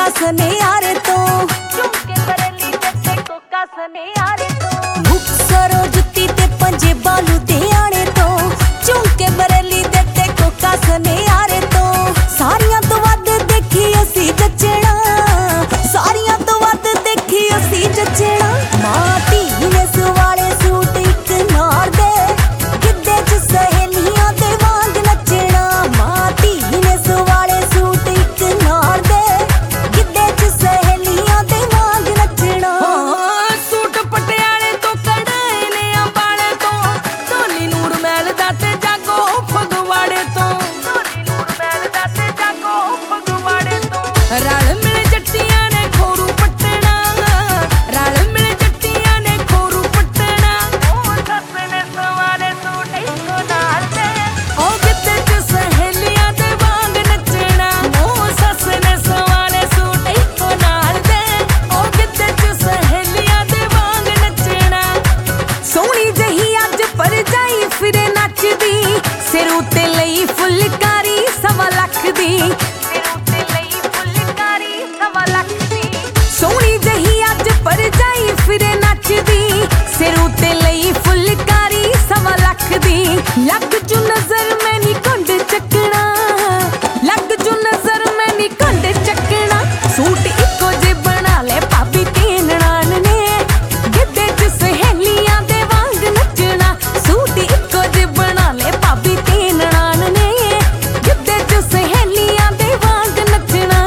सनियारे तो झुमके बरेली ते कोका सनियारे तो मुक्तसरों जुत्ती ते पंजेबां लुधियाने तो झुमके बरेली ते कोका सनियारे तो सारियां तो वध देखी असी जचना सारियां तो वध देखी असी जचना मां धी ने सवाले सूट इक नार दे गिद्धे च सहेलियां दे वांग नचना मां धी ने सवाले सूट इक नार दे गिद्धे च सहेलियां दे वांग नचना सूट पटियाले तो कढ़ाई ने अंबाले तो ढोली नूर महल दा ते जागो फगवाड़े तो ढोली नूर महल दा ते जागो फगवाड़े तो रल मिल जट्टियां ने खोरू पटना रल मिल जट्टियां ने खोरू पटना ओ सस ने सवाले सूट इको नाल दे ओ गिद्धे च सहेलियां दे वांग नचना ओ सस ने सवाले सूट इको नाल दे ओ गिद्धे च सहेलियां दे वांग नचना सोहनी जही अज परजाई फिरे नचदी सिर उत्ते लई फुलकारी 1.25 लाख दी सिर उत्ते लई फुलकारी 1.25 लाख दी सोहनी जही अज परजाई फिरे नचदी सिर उत्ते लई फुलकारी 1.25 लाख दी लग जू नजर मैं नी कुंड चकना लग जू नजर मैं नी कुंड चकना सूट इको जे बना ले भाभी ते ननान ने गिद्धे च सहेलियां दे वांग नचना सूट इको जे बना ले भाभी ते ननान ने गिद्धे च सहेलियां दे वांग नचना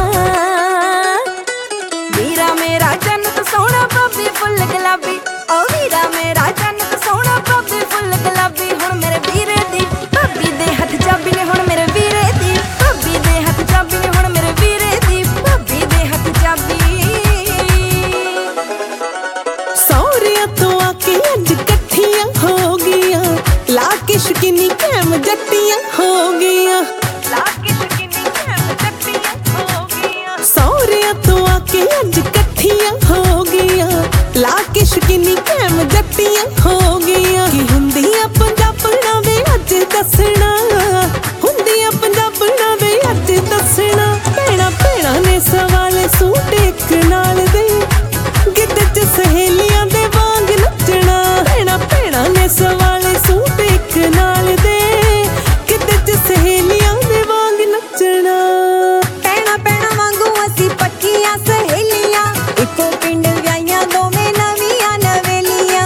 वीरा मेरा जन्नत सोहना भाभी फुल गुलाबी ओ वीरा मेरा जन्नत सोहना भाभी फुल गुलाबी हुण मेरे वीरे दी भाभी दे हथ चाबी ने हुण मेरे वीरे दी भाभी दे हथ चाबी ने हुण मेरे वीरे दी भाभी दे हथ चाबी सौरिया तो आके अज कट्ठियां हो गईयां ला के शकीनी कैम जट्टियां हो गईयां लाके शकीनी कैम जट्टियां हो गईयां सौरिया तो आके अज कट्ठियां हो गईयां ला के शकीनी कैम जट्टियां हो गईयां की हुंदियां पंजाबणा वे अज दसना हुंदियां पंजाबणा वे अज दसना भैणा भैणा ने सवाले सूट इक नाल दे गिद्धे च सहेलियां दे वांग नचना भैणा भैणा ने सवाले सूट इक नाल दे गिद्धे च सहेलियां दे वांग नचना भैणा भैणा वांगू असी पक्कियां सहेलियां इको पिंड व्याहियां दोवें नवीआं नवेलियां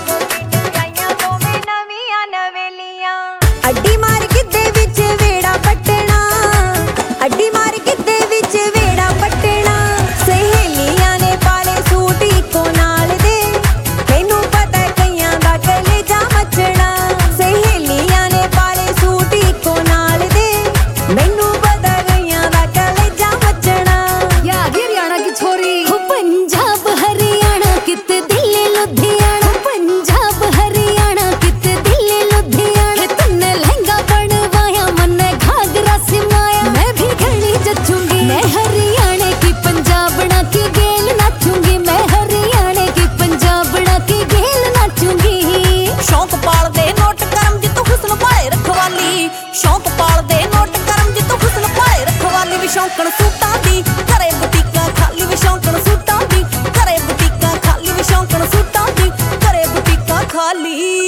अड्डी मार गिद्धे विच वेड़ा पट्टना अड्डी मार गिद्धे विच वेड़ा पट्टना सहेलियां ने पाले सूट इको नाल दे मैनू पता कईयां दा कलेजा मचना सहेलियां ने पाले सूट इको नाल दे मैनू पता कईयां दा कलेजा मचना याद हरियाणा की छोरी हो पंजाब हरियाणा किते दिल्ली लुधियाना पंजाब हरियाणा किते दिल्ली लुधियाना तन्ने लहंगा बनवाया मन्ने घाघरा सिमाया मैं भी घनी जचूंगी मैं हरियाणे की पंजाबना की गेल नाचूंगी मैं हरियाणे की पंजाबना की गेल नाचूंगी शौक पाल दे नोट करम जितो हुस्न पाले रखवाली शौक पाल दे नोट करम जितो हुस्न पाले रखवाली भी शौकण सूटां दी घरे बुटीकां खाली भी शौकण सूटां दी घरे बुटीकां खाली भी शौकण सूटां दी घरे बुटीकां खाली